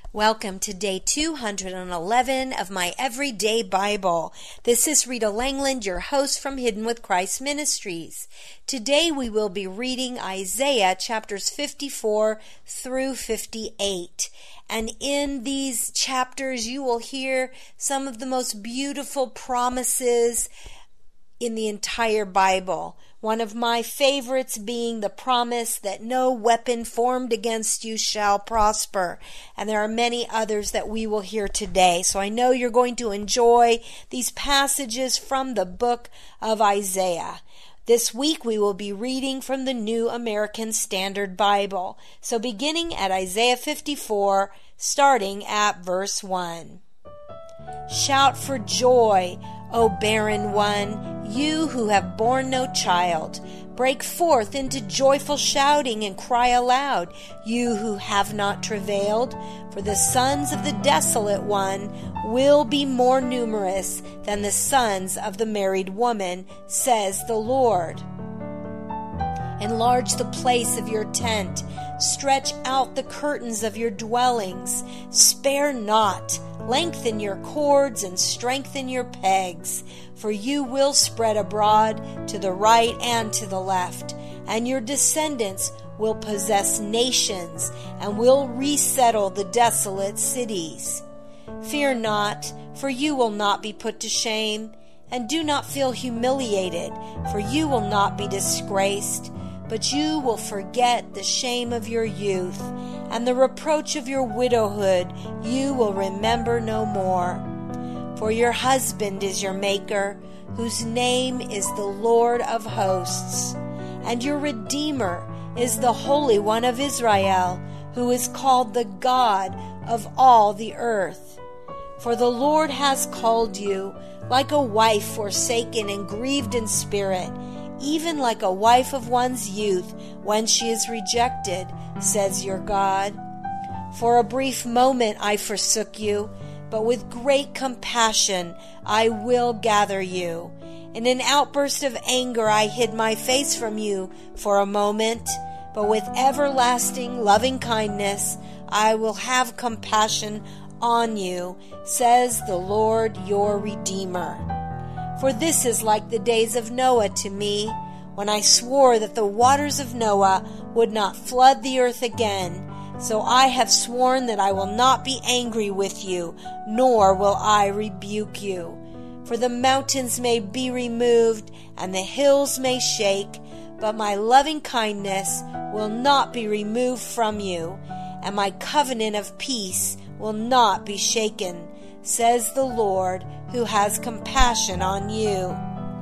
Welcome to day 211 of my Everyday Bible. This is Rita Langland, your host from Hidden with Christ Ministries. Today we will be reading Isaiah chapters 54 through 58. And in these chapters you will hear some of the most beautiful promises in the entire Bible. One of my favorites being the promise that no weapon formed against you shall prosper. And there are many others that we will hear today. So I know you're going to enjoy these passages from the book of Isaiah. This week we will be reading from the New American Standard Bible. So beginning at Isaiah 54, starting at verse 1. Shout for joy, O barren one, you who have borne no child. Break forth into joyful shouting and cry aloud, you who have not travailed. For the sons of the desolate one will be more numerous than the sons of the married woman, says the Lord. Enlarge the place of your tent. Stretch out the curtains of your dwellings. Spare not. Lengthen your cords and strengthen your pegs, for you will spread abroad to the right and to the left, and your descendants will possess nations and will resettle the desolate cities. Fear not, for you will not be put to shame, and do not feel humiliated, for you will not be disgraced, but you will forget the shame of your youth, and the reproach of your widowhood you will remember no more. For your husband is your maker, whose name is the Lord of hosts, and your Redeemer is the Holy One of Israel, who is called the God of all the earth. For the Lord has called you like a wife forsaken and grieved in spirit, even like a wife of one's youth when she is rejected, says your God. For a brief moment I forsook you, but with great compassion I will gather you. In an outburst of anger I hid my face from you for a moment, but with everlasting loving kindness I will have compassion on you, says the Lord your Redeemer. For this is like the days of Noah to me, when I swore that the waters of Noah would not flood the earth again. So I have sworn that I will not be angry with you, nor will I rebuke you. For the mountains may be removed, and the hills may shake, but my loving kindness will not be removed from you, and my covenant of peace will not be shaken, says the Lord, who has compassion on you.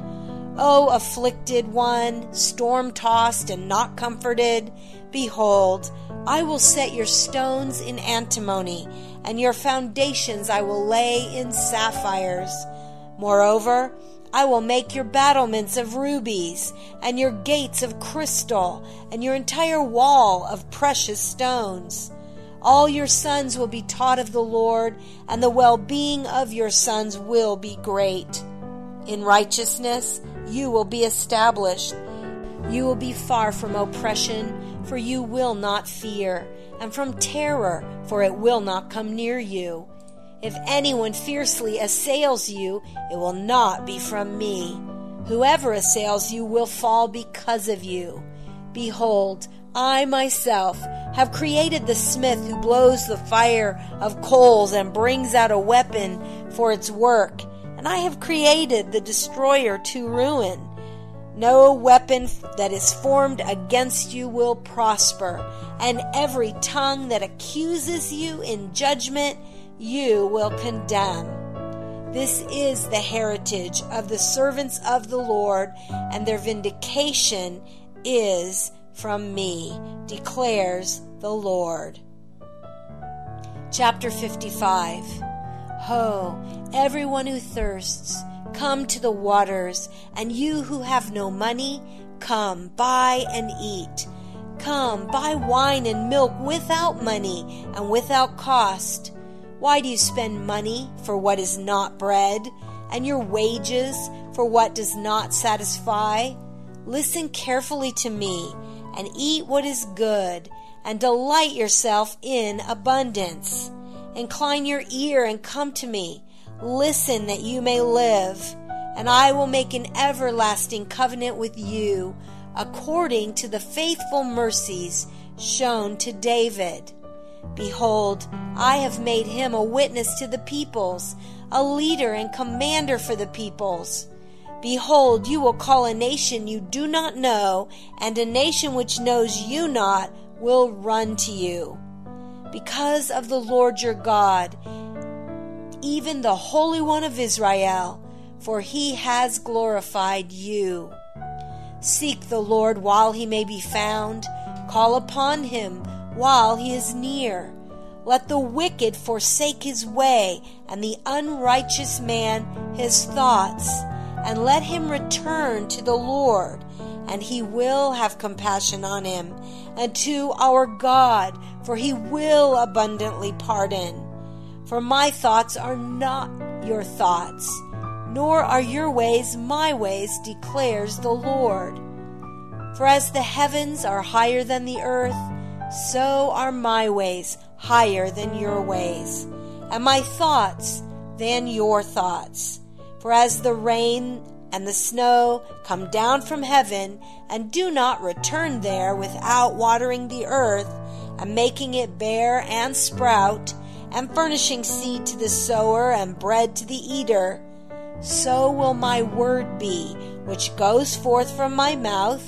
O afflicted one, storm-tossed and not comforted, behold, I will set your stones in antimony, and your foundations I will lay in sapphires. Moreover, I will make your battlements of rubies, and your gates of crystal, and your entire wall of precious stones. All your sons will be taught of the Lord, and the well-being of your sons will be great. In righteousness you will be established. You will be far from oppression, for you will not fear, and from terror, for it will not come near you. If anyone fiercely assails you, it will not be from me. Whoever assails you will fall because of you. Behold, I myself have created the smith who blows the fire of coals and brings out a weapon for its work, and I have created the destroyer to ruin. No weapon that is formed against you will prosper, and every tongue that accuses you in judgment you will condemn. This is the heritage of the servants of the Lord, and their vindication is from me, declares the Lord. Chapter 55. Ho, everyone who thirsts, come to the waters, and you who have no money, come, buy and eat. Come, buy wine and milk without money and without cost. Why do you spend money for what is not bread, and your wages for what does not satisfy? Listen carefully to me, and eat what is good, and delight yourself in abundance. Incline your ear and come to me. Listen that you may live, and I will make an everlasting covenant with you, according to the faithful mercies shown to David. Behold, I have made him a witness to the peoples, a leader and commander for the peoples. Behold, you will call a nation you do not know, and a nation which knows you not will run to you. Because of the Lord your God, even the Holy One of Israel, for he has glorified you. Seek the Lord while he may be found. Call upon him while he is near. Let the wicked forsake his way, and the unrighteous man his thoughts. And let him return to the Lord, and he will have compassion on him, and to our God, for he will abundantly pardon. For my thoughts are not your thoughts, nor are your ways my ways, declares the Lord. For as the heavens are higher than the earth, so are my ways higher than your ways, and my thoughts than your thoughts. For as the rain and the snow come down from heaven, and do not return there without watering the earth, and making it bear and sprout, and furnishing seed to the sower and bread to the eater, so will my word be, which goes forth from my mouth.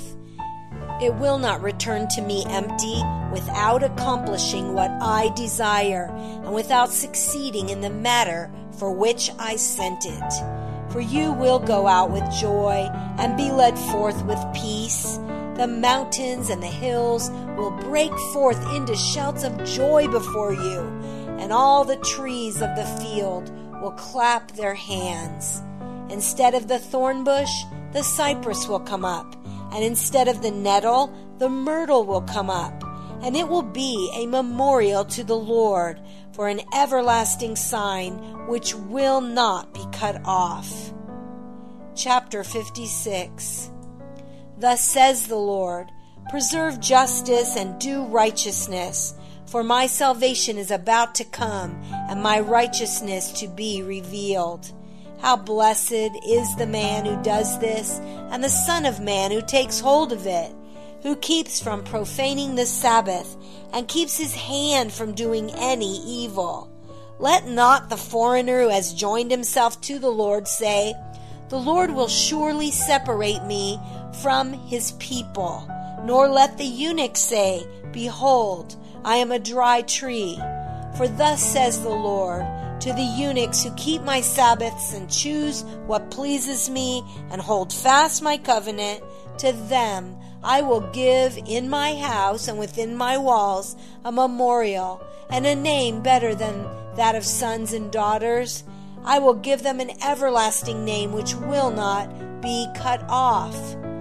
It will not return to me empty, without accomplishing what I desire, and without succeeding in the matter for which I sent it. For you will go out with joy, and be led forth with peace. The mountains and the hills will break forth into shouts of joy before you, and all the trees of the field will clap their hands. Instead of the thorn bush, the cypress will come up, and instead of the nettle, the myrtle will come up, and it will be a memorial to the Lord, for an everlasting sign which will not be cut off. Chapter 56. Thus says the Lord, preserve justice and do righteousness, for my salvation is about to come, and my righteousness to be revealed. How blessed is the man who does this, and the Son of Man who takes hold of it, who keeps from profaning the Sabbath, and keeps his hand from doing any evil. Let not the foreigner who has joined himself to the Lord say, the Lord will surely separate me from his people. Nor let the eunuch say, behold, I am a dry tree. For thus says the Lord, to the eunuchs who keep my Sabbaths and choose what pleases me and hold fast my covenant, to them I will give in my house and within my walls a memorial and a name better than that of sons and daughters. I will give them an everlasting name which will not be cut off.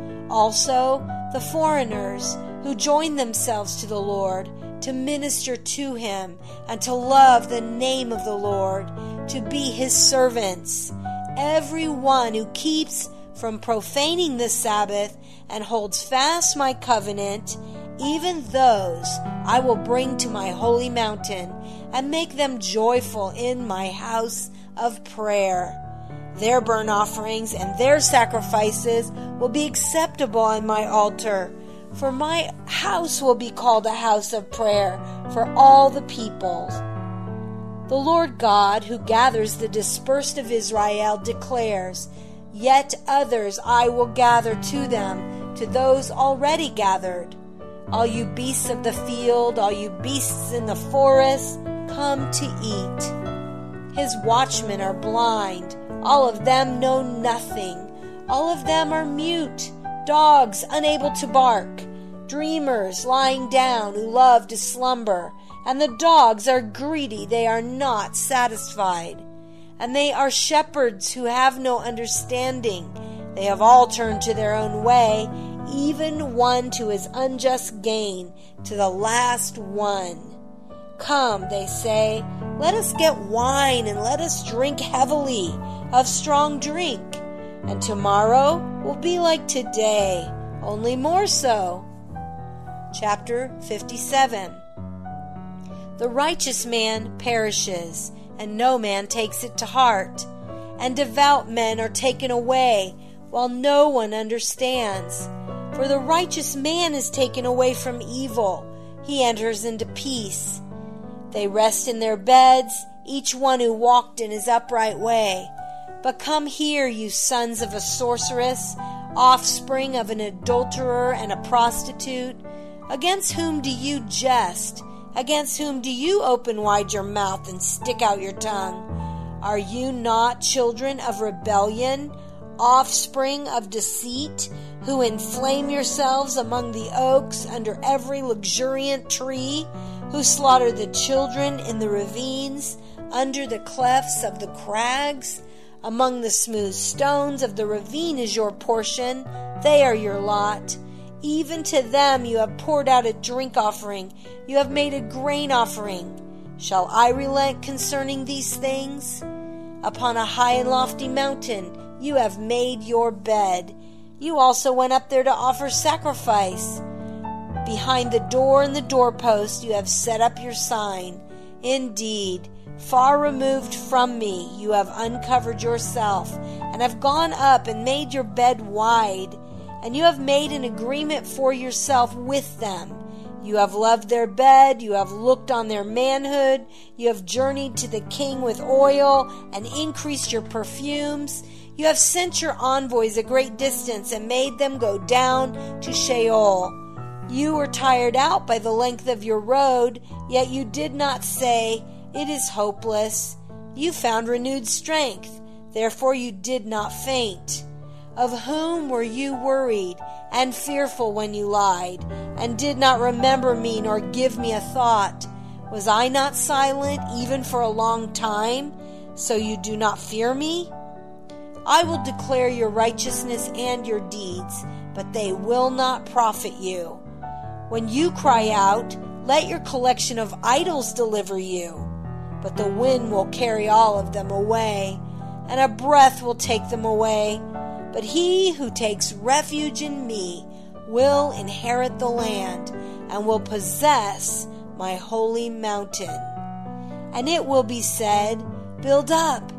Also, the foreigners who join themselves to the Lord to minister to him and to love the name of the Lord, to be his servants. Every one who keeps from profaning the Sabbath and holds fast my covenant, even those I will bring to my holy mountain and make them joyful in my house of prayer. Their burnt offerings and their sacrifices will be acceptable on my altar, for my house will be called a house of prayer for all the peoples. The Lord God, who gathers the dispersed of Israel, declares, yet others I will gather to them, to those already gathered. All you beasts of the field, all you beasts in the forest, come to eat. His watchmen are blind, all of them know nothing. All of them are mute, dogs unable to bark, dreamers lying down who love to slumber. And the dogs are greedy, they are not satisfied. And they are shepherds who have no understanding. They have all turned to their own way, even one to his unjust gain, to the last one. Come, they say, let us get wine and let us drink heavily of strong drink. And tomorrow will be like today, only more so. Chapter 57. The righteous man perishes, and no man takes it to heart. And devout men are taken away, while no one understands. For the righteous man is taken away from evil. He enters into peace. They rest in their beds, each one who walked in his upright way. But come here, you sons of a sorceress, offspring of an adulterer and a prostitute. Against whom do you jest? Against whom do you open wide your mouth and stick out your tongue? Are you not children of rebellion, offspring of deceit, who inflame yourselves among the oaks under every luxuriant tree, who slaughter the children in the ravines, under the clefts of the crags? Among the smooth stones of the ravine is your portion, they are your lot. Even to them you have poured out a drink offering, you have made a grain offering. Shall I relent concerning these things? Upon a high and lofty mountain you have made your bed. You also went up there to offer sacrifice. Behind the door and the doorpost you have set up your sign. Indeed, far removed from me you have uncovered yourself, and have gone up and made your bed wide. And you have made an agreement for yourself with them. You have loved their bed, you have looked on their manhood, you have journeyed to the king with oil and increased your perfumes. You have sent your envoys a great distance and made them go down to Sheol. You were tired out by the length of your road, yet you did not say, "It is hopeless." You found renewed strength, therefore you did not faint. Of whom were you worried and fearful when you lied, and did not remember me nor give me a thought? Was I not silent even for a long time, so you do not fear me? I will declare your righteousness and your deeds, but they will not profit you. When you cry out, let your collection of idols deliver you. But the wind will carry all of them away, and a breath will take them away. But he who takes refuge in me will inherit the land and will possess my holy mountain. And it will be said, build up,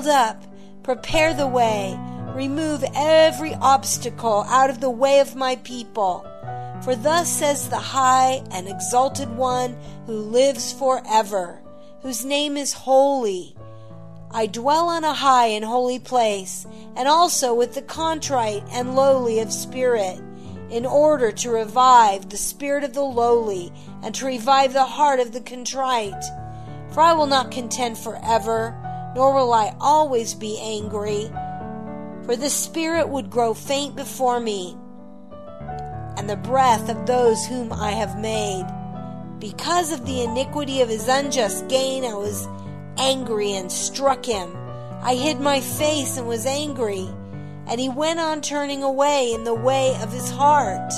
prepare the way, remove every obstacle out of the way of my people. For thus says the high and exalted one who lives forever, whose name is holy. I dwell on a high and holy place, and also with the contrite and lowly of spirit, in order to revive the spirit of the lowly, and to revive the heart of the contrite. For I will not contend forever, nor will I always be angry. For the spirit would grow faint before me, and the breath of those whom I have made. Because of the iniquity of his unjust gain, I was angry and struck him. I hid my face and was angry, and he went on turning away in the way of his heart.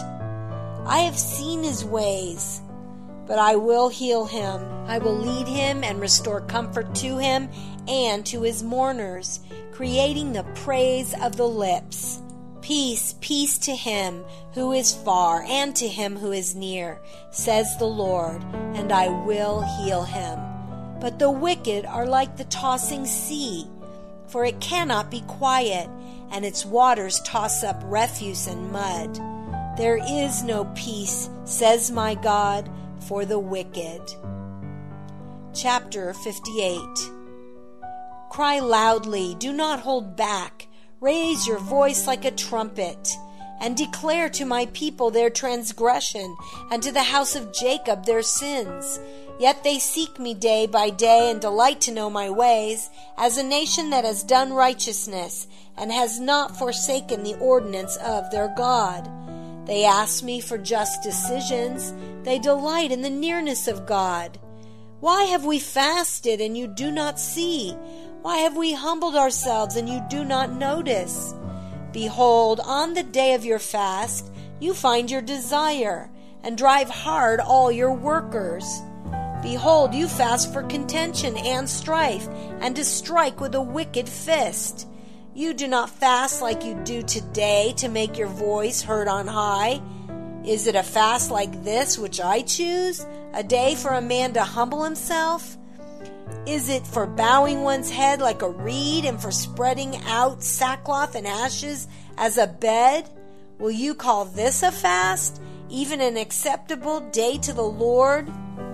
I have seen his ways, but I will heal him. I will lead him and restore comfort to him and to his mourners, creating the praise of the lips. Peace, peace to him who is far and to him who is near, says the Lord, and I will heal him. But the wicked are like the tossing sea, for it cannot be quiet, and its waters toss up refuse and mud. There is no peace, says my God, for the wicked. Chapter 58. Cry loudly, do not hold back. Raise your voice like a trumpet, and declare to my people their transgression, and to the house of Jacob their sins. Yet they seek me day by day and delight to know my ways, as a nation that has done righteousness and has not forsaken the ordinance of their God. They ask me for just decisions. They delight in the nearness of God. Why have we fasted and you do not see? Why have we humbled ourselves and you do not notice? Behold, on the day of your fast, you find your desire and drive hard all your workers. Behold, you fast for contention and strife, and to strike with a wicked fist. You do not fast like you do today to make your voice heard on high. Is it a fast like this which I choose? A day for a man to humble himself? Is it for bowing one's head like a reed and for spreading out sackcloth and ashes as a bed? Will you call this a fast, even an acceptable day to the Lord?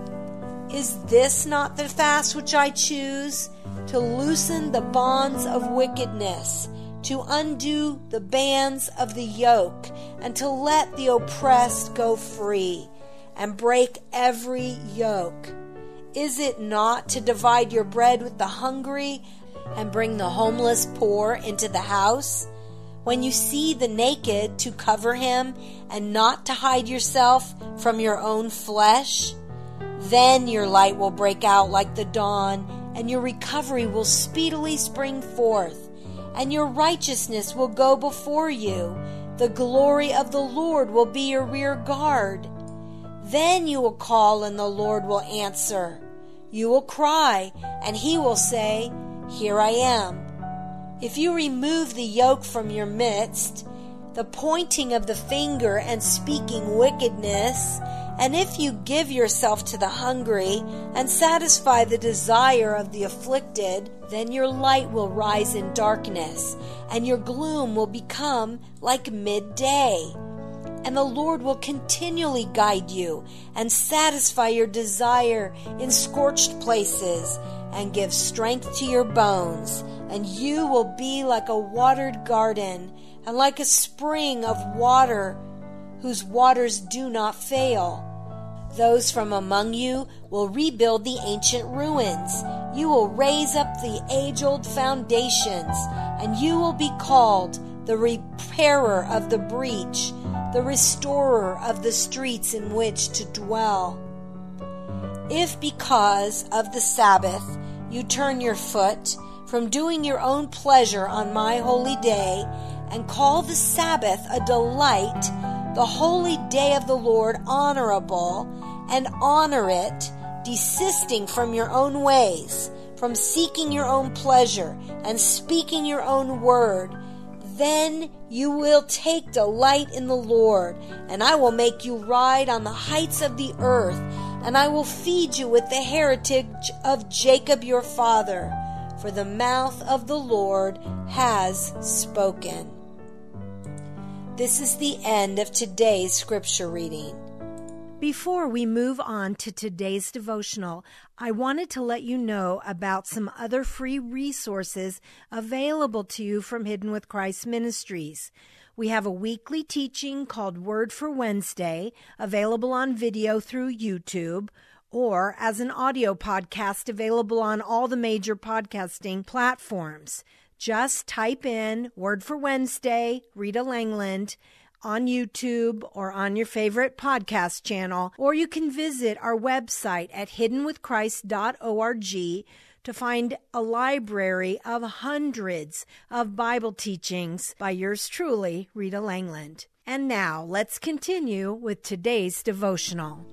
Is this not the fast which I choose? To loosen the bonds of wickedness, to undo the bands of the yoke, and to let the oppressed go free, and break every yoke. Is it not to divide your bread with the hungry, and bring the homeless poor into the house? When you see the naked, to cover him, and not to hide yourself from your own flesh? Then your light will break out like the dawn, and your recovery will speedily spring forth, and your righteousness will go before you. The glory of the Lord will be your rear guard. Then you will call, and the Lord will answer. You will cry, and he will say, Here I am. If you remove the yoke from your midst, the pointing of the finger and speaking wickedness, and if you give yourself to the hungry and satisfy the desire of the afflicted, then your light will rise in darkness, and your gloom will become like midday. And the Lord will continually guide you and satisfy your desire in scorched places and give strength to your bones. And you will be like a watered garden and like a spring of water whose waters do not fail. Those from among you will rebuild the ancient ruins. You will raise up the age-old foundations, and you will be called the repairer of the breach, the restorer of the streets in which to dwell. If because of the Sabbath you turn your foot from doing your own pleasure on my holy day, and call the Sabbath a delight, the holy day of the Lord honorable, and honor it, desisting from your own ways, from seeking your own pleasure, and speaking your own word, then you will take delight in the Lord, and I will make you ride on the heights of the earth, and I will feed you with the heritage of Jacob your father, for the mouth of the Lord has spoken. This is the end of today's scripture reading. Before we move on to today's devotional, I wanted to let you know about some other free resources available to you from Hidden with Christ Ministries. We have a weekly teaching called Word for Wednesday, available on video through YouTube, or as an audio podcast available on all the major podcasting platforms. Just type in Word for Wednesday, Rita Langland, on YouTube or on your favorite podcast channel, or you can visit our website at hiddenwithchrist.org to find a library of hundreds of Bible teachings by yours truly, Rita Langland. And now let's continue with today's devotional.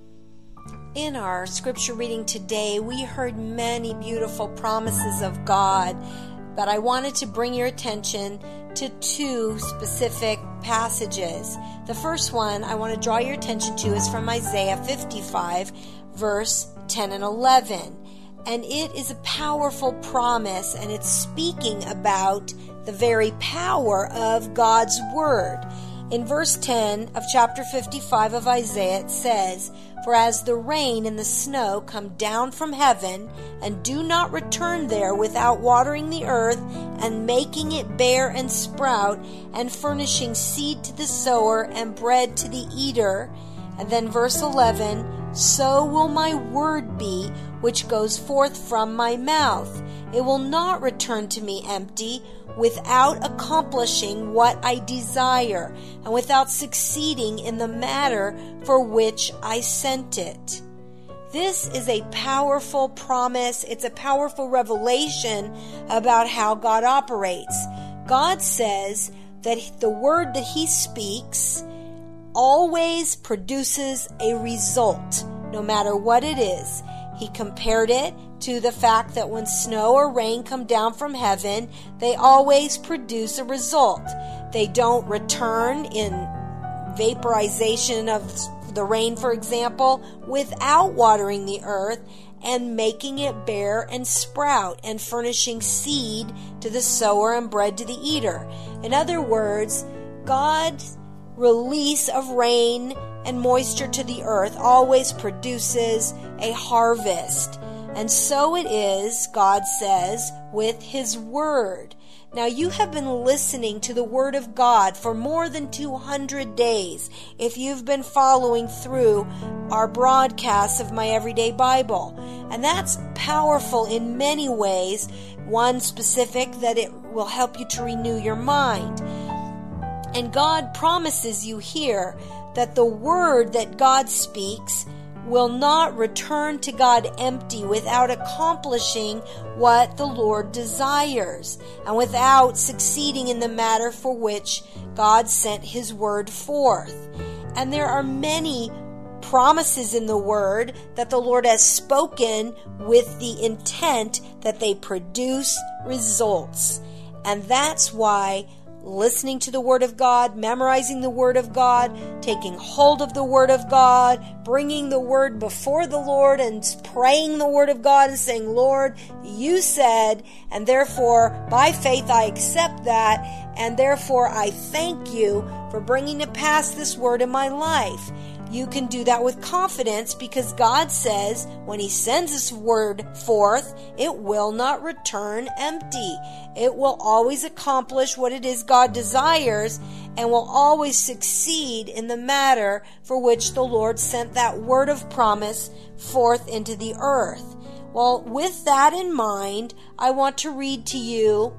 In our scripture reading today, we heard many beautiful promises of God, but I wanted to bring your attention to two specific passages. The first one I want to draw your attention to is from Isaiah 55, verse 10 and 11. And it is a powerful promise, and it's speaking about the very power of God's Word. In verse 10 of chapter 55 of Isaiah, it says, For as the rain and the snow come down from heaven, and do not return there without watering the earth, and making it bear and sprout, and furnishing seed to the sower, and bread to the eater. And then verse 11, So will my word be, which goes forth from my mouth. It will not return to me empty, without accomplishing what I desire, and without succeeding in the matter for which I sent it. This is a powerful promise. It's a powerful revelation about how God operates. God says that the word that He speaks always produces a result, no matter what it is. He compared it to the fact that when snow or rain come down from heaven, they always produce a result. They don't return in vaporization of the rain, for example, without watering the earth and making it bear and sprout and furnishing seed to the sower and bread to the eater. In other words, God's release of rain and moisture to the earth always produces a harvest. And so it is, God says, with His Word. Now, you have been listening to the Word of God for more than 200 days if you've been following through our broadcasts of My Everyday Bible. And that's powerful in many ways. One specific, that it will help you to renew your mind. And God promises you here that the Word that God speaks will not return to God empty without accomplishing what the Lord desires and without succeeding in the matter for which God sent His Word forth. And there are many promises in the Word that the Lord has spoken with the intent that they produce results. And that's why listening to the Word of God, memorizing the Word of God, taking hold of the Word of God, bringing the Word before the Lord and praying the Word of God and saying, Lord, you said, and therefore by faith I accept that, and therefore I thank you for bringing to pass this Word in my life. You can do that with confidence because God says when He sends His Word forth, it will not return empty. It will always accomplish what it is God desires and will always succeed in the matter for which the Lord sent that word of promise forth into the earth. Well, with that in mind, I want to read to you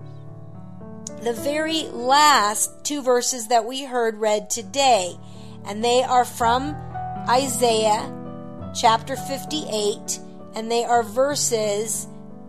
the very last two verses that we heard read today. And they are from Isaiah chapter 58, and they are verses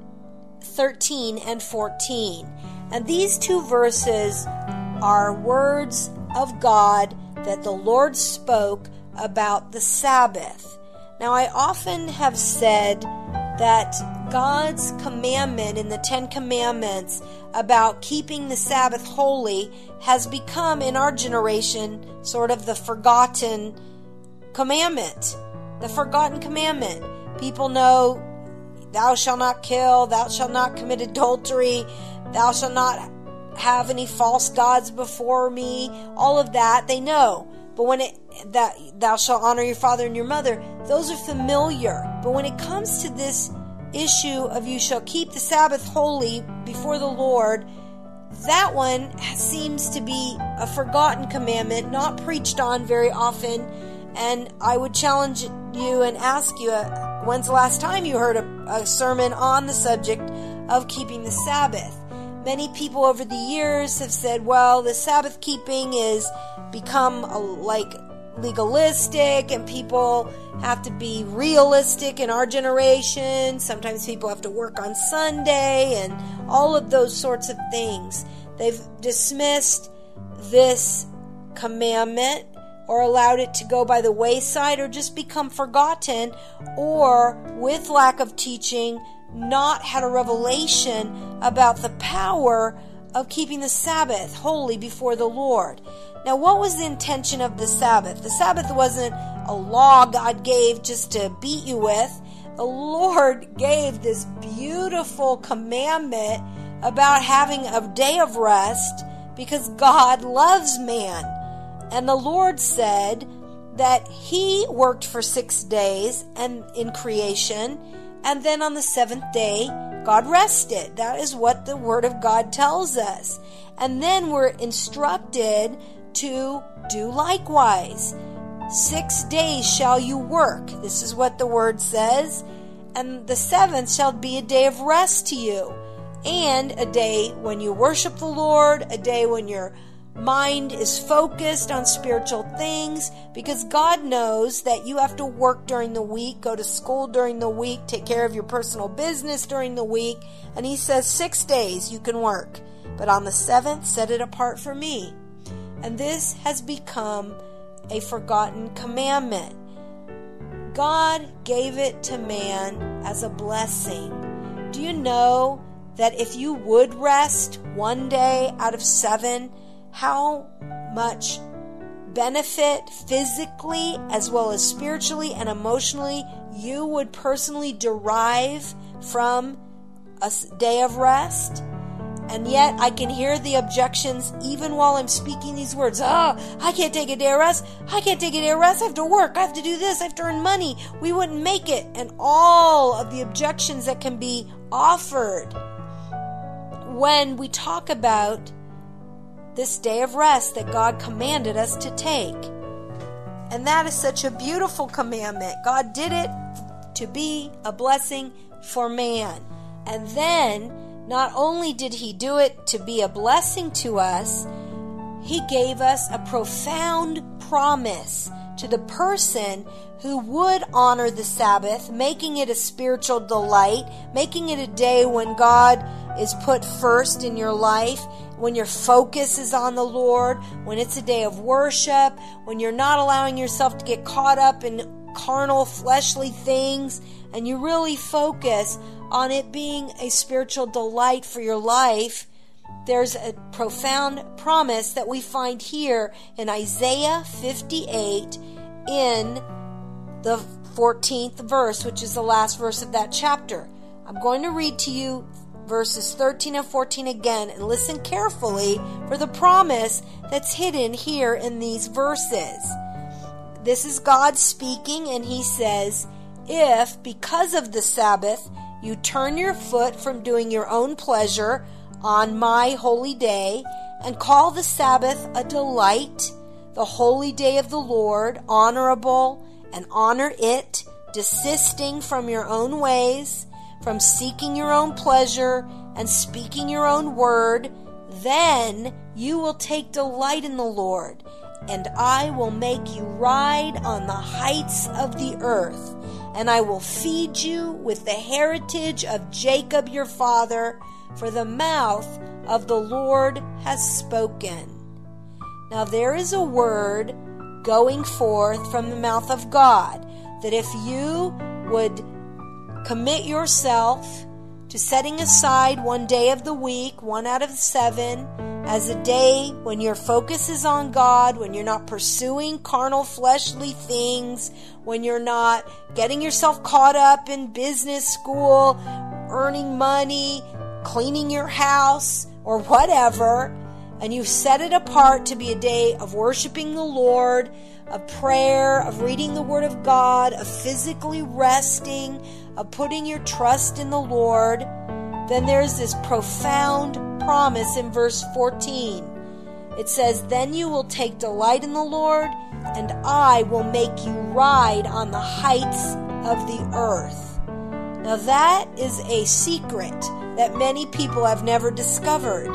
13 and 14. And these two verses are words of God that the Lord spoke about the Sabbath. Now, I often have said that God's commandment in the Ten Commandments about keeping the Sabbath holy has become, in our generation, sort of the forgotten commandment. The forgotten commandment. People know, thou shalt not kill, thou shalt not commit adultery, thou shalt not have any false gods before me. All of that they know. But when that thou shalt honor your father and your mother, those are familiar. But when it comes to this issue of you shall keep the Sabbath holy before the Lord, that one seems to be a forgotten commandment, not preached on very often. And I would challenge you and ask you, when's the last time you heard a sermon on the subject of keeping the Sabbath? Many people over the years have said, well, the Sabbath keeping is become like legalistic and people have to be realistic in our generation. Sometimes people have to work on Sunday and all of those sorts of things. They've dismissed this commandment or allowed it to go by the wayside or just become forgotten, or with lack of teaching, not had a revelation about the power of keeping the Sabbath holy before the Lord. Now, what was the intention of the Sabbath? The Sabbath wasn't a law God gave just to beat you with. The Lord gave this beautiful commandment about having a day of rest because God loves man. And the Lord said that He worked for 6 days and in creation, and then on the seventh day, God rested. That is what the Word of God tells us. And then we're instructed to do likewise. 6 days shall you work. This is what the Word says. And the seventh shall be a day of rest to you. And a day when you worship the Lord, a day when your mind is focused on spiritual things, because God knows that you have to work during the week, go to school during the week, take care of your personal business during the week, and He says 6 days you can work, but on the seventh set it apart for me. And this has become a forgotten commandment. God gave it to man as a blessing. Do you know that if you would rest one day out of 7, how much benefit physically as well as spiritually and emotionally you would personally derive from a day of rest? And yet I can hear the objections even while I'm speaking these words. I can't take a day of rest. I can't take a day of rest. I have to work. I have to do this. I have to earn money. We wouldn't make it. And all of the objections that can be offered when we talk about this day of rest that God commanded us to take. And that is such a beautiful commandment. God did it to be a blessing for man. And then not only did he do it to be a blessing to us, he gave us a profound promise to the person who would honor the Sabbath, making it a spiritual delight, making it a day when God is put first in your life, when your focus is on the Lord, when it's a day of worship, when you're not allowing yourself to get caught up in carnal, fleshly things, and you really focus on it being a spiritual delight for your life. There's a profound promise that we find here in Isaiah 58 in the 14th verse, which is the last verse of that chapter. I'm going to read to you verses 13 and 14 again, and listen carefully for the promise that's hidden here in these verses. This is God speaking, and he says, "If, because of the Sabbath, you turn your foot from doing your own pleasure on my holy day, and call the Sabbath a delight, the holy day of the Lord, honorable, and honor it, desisting from your own ways, from seeking your own pleasure, and speaking your own word, then you will take delight in the Lord, and I will make you ride on the heights of the earth, and I will feed you with the heritage of Jacob your father, for the mouth of the Lord has spoken." Now there is a word going forth from the mouth of God, that if you would commit yourself to setting aside one day of the week, 1 out of 7, as a day when your focus is on God, when you're not pursuing carnal, fleshly things, when you're not getting yourself caught up in business, school, earning money, cleaning your house, or whatever, and you set it apart to be a day of worshiping the Lord, of prayer, of reading the Word of God, of physically resting, of putting your trust in the Lord, then there's this profound promise in verse 14. It says, "Then you will take delight in the Lord, and I will make you ride on the heights of the earth." Now that is a secret that many people have never discovered.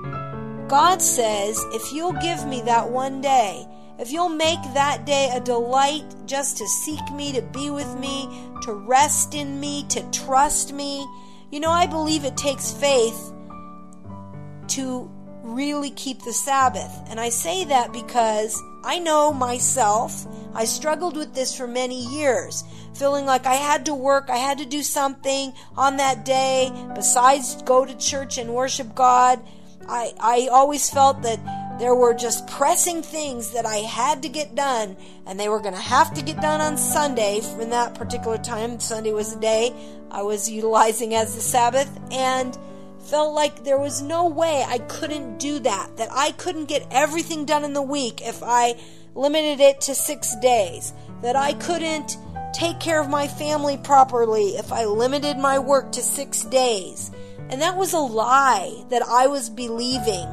God says, if you'll give me that one day, if you'll make that day a delight just to seek me, to be with me, to rest in me, to trust me. You know, I believe it takes faith to really keep the Sabbath. And I say that because I know myself, I struggled with this for many years, feeling like I had to work, I had to do something on that day besides go to church and worship God. I always felt that there were just pressing things that I had to get done, and they were going to have to get done on Sunday. From that particular time, Sunday was the day I was utilizing as the Sabbath, and felt like there was no way I couldn't do that I couldn't get everything done in the week if I limited it to 6 days, that I couldn't take care of my family properly if I limited my work to 6 days. And that was a lie that I was believing.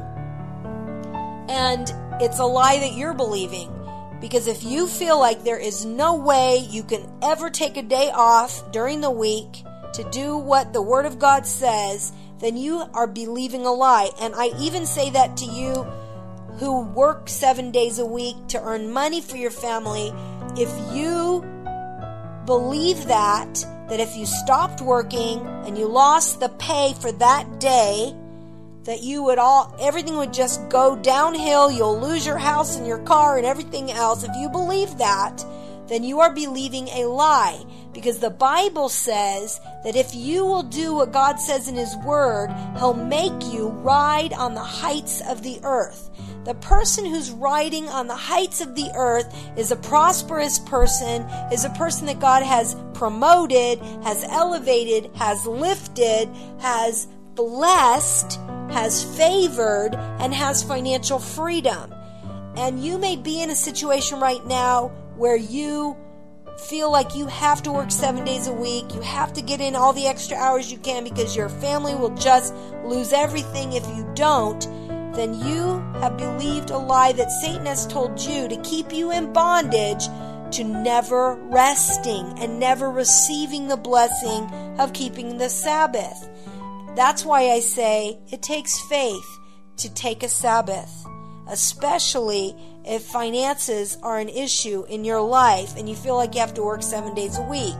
And it's a lie that you're believing. Because if you feel like there is no way you can ever take a day off during the week to do what the Word of God says, then you are believing a lie. And I even say that to you who work 7 days a week to earn money for your family. If you believe that if you stopped working and you lost the pay for that day, that you would everything would just go downhill, you'll lose your house and your car and everything else. If you believe that, then you are believing a lie. Because the Bible says that if you will do what God says in His Word, He'll make you ride on the heights of the earth. The person who's riding on the heights of the earth is a prosperous person, is a person that God has promoted, has elevated, has lifted, has blessed, has favored, and has financial freedom. And you may be in a situation right now where you feel like you have to work 7 days a week, you have to get in all the extra hours you can because your family will just lose everything if you don't. Then you have believed a lie that Satan has told you to keep you in bondage to never resting and never receiving the blessing of keeping the Sabbath. That's why I say it takes faith to take a Sabbath, especially if finances are an issue in your life and you feel like you have to work 7 days a week.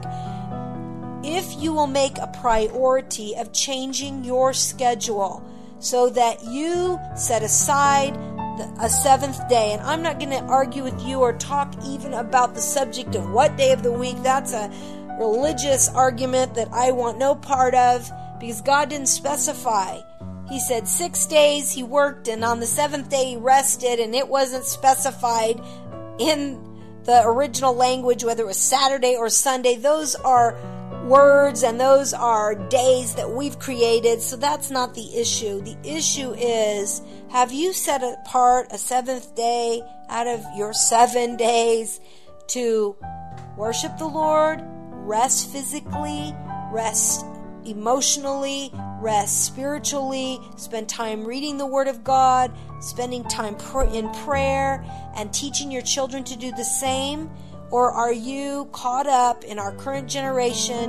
If you will make a priority of changing your schedule so that you set aside a seventh day, and I'm not going to argue with you or talk even about the subject of what day of the week. That's a religious argument that I want no part of, because God didn't specify. He said 6 days he worked, and on the seventh day he rested, and it wasn't specified in the original language whether it was Saturday or Sunday. Those are words and those are days that we've created, so that's not the issue. The issue is, have you set apart a seventh day out of your 7 days to worship the Lord, rest physically, rest emotionally, rest spiritually, spend time reading the Word of God, spending time in prayer, and teaching your children to do the same? Or are you caught up in our current generation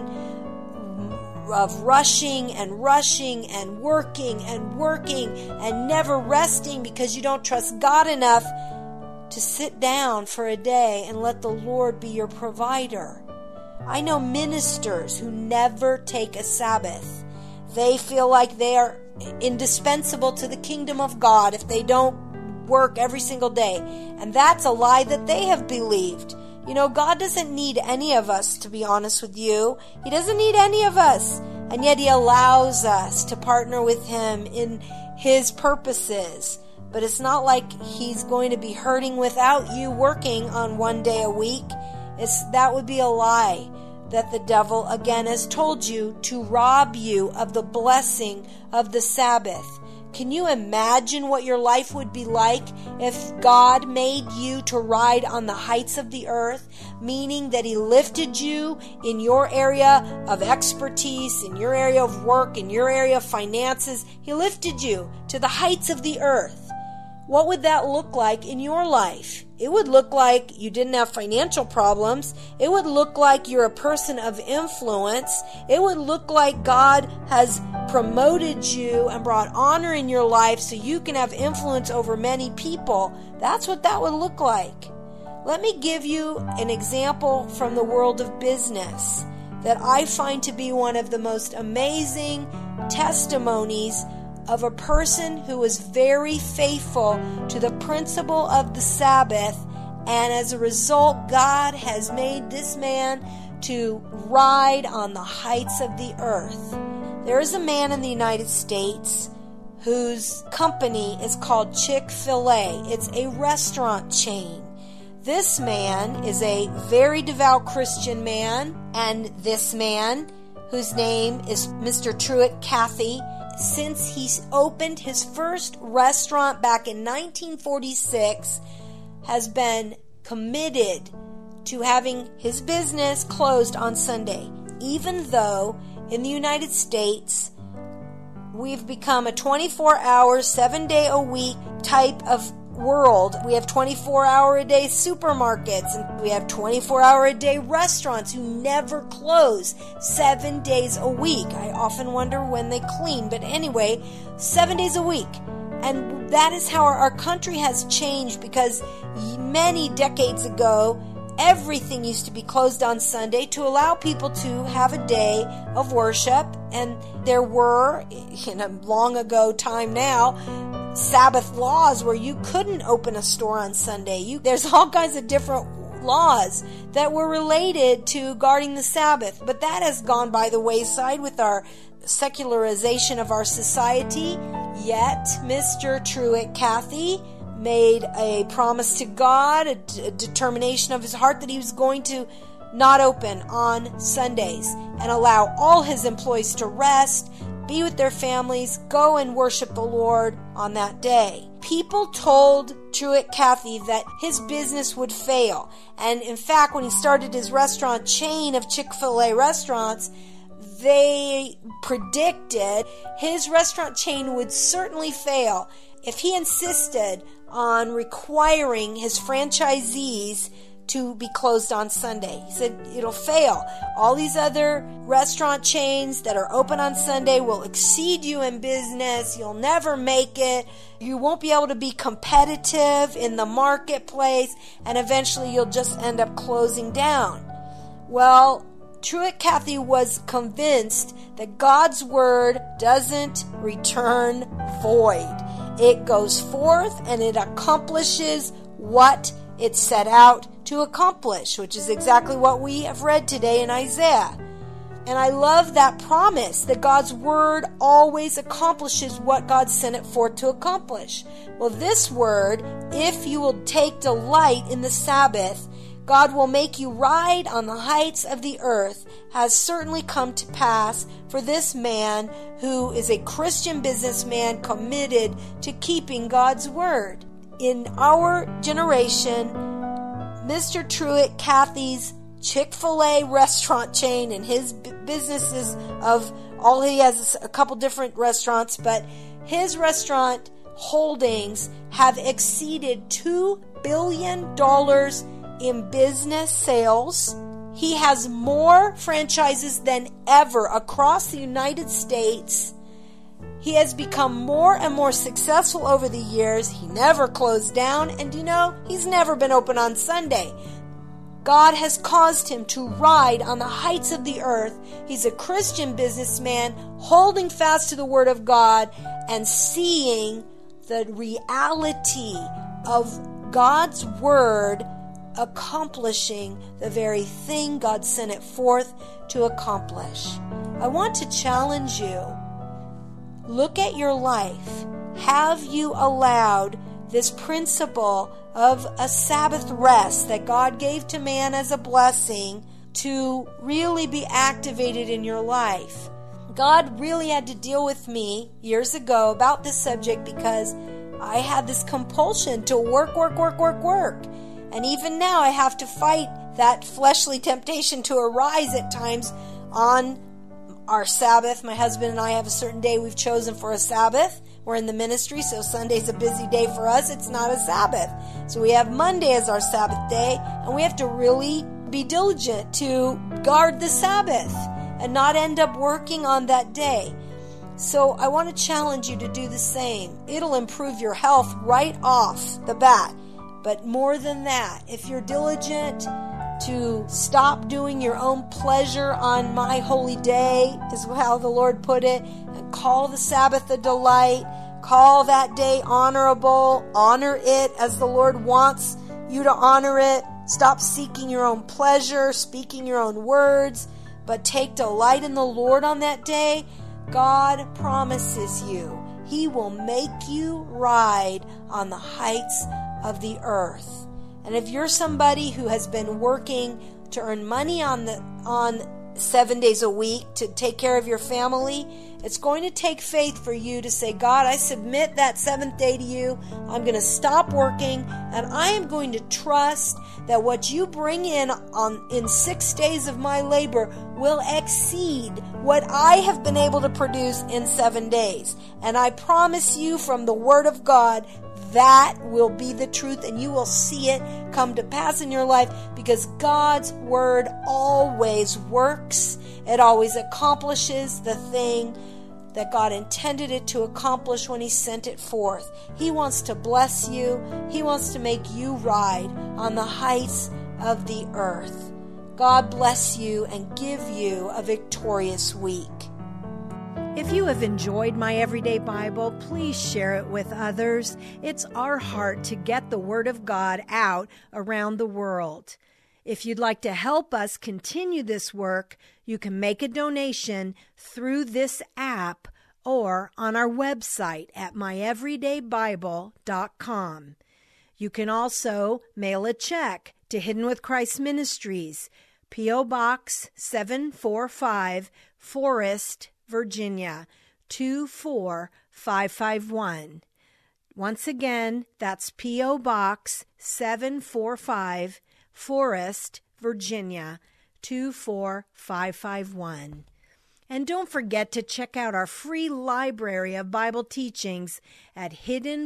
of rushing and working and never resting because you don't trust God enough to sit down for a day and let the Lord be your provider? I know ministers who never take a Sabbath. They feel like they are indispensable to the kingdom of God if they don't work every single day. And that's a lie that they have believed. You know, God doesn't need any of us, to be honest with you. He doesn't need any of us. And yet He allows us to partner with Him in His purposes. But it's not like He's going to be hurting without you working on 1 day a week. That would be a lie that the devil again has told you to rob you of the blessing of the Sabbath. Can you imagine what your life would be like if God made you to ride on the heights of the earth, meaning that He lifted you in your area of expertise, in your area of work, in your area of finances? He lifted you to the heights of the earth. What would that look like in your life? It would look like you didn't have financial problems. It would look like you're a person of influence. It would look like God has promoted you and brought honor in your life so you can have influence over many people. That's what that would look like. Let me give you an example from the world of business that I find to be one of the most amazing testimonies of a person who was very faithful to the principle of the Sabbath, and as a result, God has made this man to ride on the heights of the earth. There is a man in the United States whose company is called Chick-fil-A. It's a restaurant chain. This man is a very devout Christian man, and this man, whose name is Mr. Truett Cathy, since he opened his first restaurant back in 1946, has been committed to having his business closed on Sunday, even though in the United States we've become a 24-hour, 7-day-a-week type of world. We have 24-hour-a-day supermarkets, and we have 24-hour-a-day restaurants who never close 7 days a week. I often wonder when they clean, but anyway, 7 days a week. And that is how our country has changed, because many decades ago, everything used to be closed on Sunday to allow people to have a day of worship. And there were, in a long ago time now, Sabbath laws where you couldn't open a store on Sunday. There's all kinds of different laws that were related to guarding the Sabbath. But that has gone by the wayside with our secularization of our society. Yet, Mr. Truett Cathy made a promise to God, a determination of his heart that he was going to not open on Sundays and allow all his employees to rest, be with their families, go and worship the Lord on that day. People told Truett Cathy that his business would fail. And in fact, when he started his restaurant chain of Chick-fil-A restaurants, they predicted his restaurant chain would certainly fail if he insisted on requiring his franchisees to be closed on Sunday. He said it'll fail. All these other restaurant chains that are open on Sunday will exceed you in business. You'll never make it. You won't be able to be competitive in the marketplace, and eventually you'll just end up closing down. Well, Truett Cathy was convinced that God's word doesn't return void. It goes forth and it accomplishes what it set out to accomplish, which is exactly what we have read today in Isaiah. And I love that promise that God's word always accomplishes what God sent it forth to accomplish. Well, this word, if you will take delight in the Sabbath, God will make you ride on the heights of the earth, has certainly come to pass for this man who is a Christian businessman committed to keeping God's word. In our generation, Mr. Truett Cathy's Chick-fil-A restaurant chain and his businesses he has a couple different restaurants, but his restaurant holdings have exceeded $2 billion in business sales. He has more franchises than ever across the United States. He has become more and more successful over the years. He never closed down, and he's never been open on Sunday. God has caused him to ride on the heights of the earth. He's a Christian businessman holding fast to the Word of God and seeing the reality of God's Word accomplishing the very thing God sent it forth to accomplish. I want to challenge you. Look at your life. Have you allowed this principle of a Sabbath rest that God gave to man as a blessing to really be activated in your life? God really had to deal with me years ago about this subject because I had this compulsion to work. And even now I have to fight that fleshly temptation to arise at times on our Sabbath. My husband and I have a certain day we've chosen for a Sabbath. We're in the ministry, so Sunday's a busy day for us. It's not a Sabbath. So we have Monday as our Sabbath day, and we have to really be diligent to guard the Sabbath and not end up working on that day. So I want to challenge you to do the same. It'll improve your health right off the bat. But more than that, if you're diligent to stop doing your own pleasure on my holy day, is how the Lord put it, and call the Sabbath a delight, call that day honorable, honor it as the Lord wants you to honor it. Stop seeking your own pleasure, speaking your own words, but take delight in the Lord on that day. God promises you He will make you ride on the heights of the earth. And if you're somebody who has been working to earn money on 7 days a week to take care of your family, it's going to take faith for you to say, God, I submit that seventh day to you. I'm going to stop working, and I am going to trust that what you bring in 6 days of my labor will exceed what I have been able to produce in 7 days. And I promise you from the Word of God, that will be the truth, and you will see it come to pass in your life, because God's Word always works. It always accomplishes the thing that God intended it to accomplish when He sent it forth. He wants to bless you. He wants to make you ride on the heights of the earth. God bless you and give you a victorious week. If you have enjoyed My Everyday Bible, please share it with others. It's our heart to get the Word of God out around the world. If you'd like to help us continue this work, you can make a donation through this app or on our website at myeverydaybible.com. You can also mail a check to Hidden with Christ Ministries, P.O. Box 745, Forest, Virginia 24551. Once again, that's P.O. Box 745, Forest, Virginia 24551. And don't forget to check out our free library of Bible teachings at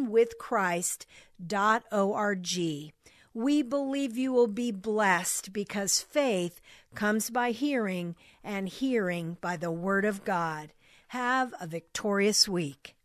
hiddenwithchrist.org. We believe you will be blessed because faith comes by hearing, and hearing by the Word of God. Have a victorious week.